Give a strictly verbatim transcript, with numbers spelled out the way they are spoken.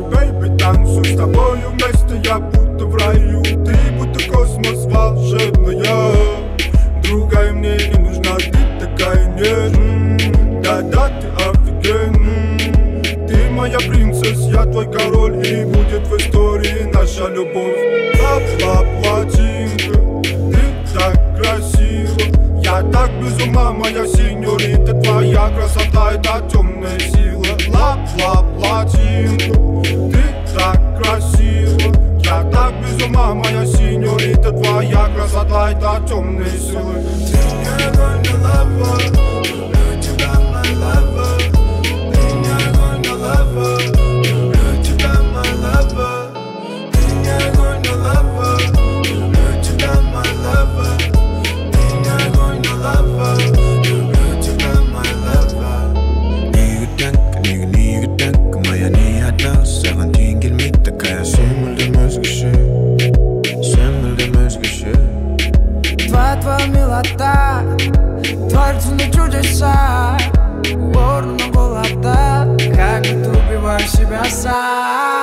Танцуй, бэйби, танцуй, с тобою вместе я будто в раю. Ты будто космос волшебная, другая мне не нужна, ты такая нежная. Да-да, ты офигенная, ты моя принцесса, я твой король, и будет в истории наша любовь. Ла-ла-платинка, ты так красива, я так без ума, моя сеньорита, твоя красота — это темная сила. Ла-ла-платинка, ты так красива, я так без ума, моя сеньорита, твоя красота — это темные силы. Ты не огонь, не лава, люблю тебя, my lover. Ты не огонь, не лава, люблю тебя, my lover. Ты не огонь, не лава, люблю тебя, my lover. Ты не огонь, не лава, люблю тебя, my lover. Негатянка, нега, негатянка, моя не одна, саған дейін келмейді такая. Сен мүлдем өзгеше, сен мүлдем өзгеше. Твоя, твоя милота творится на чудеса, горного голода, как ты убиваешь себя сам.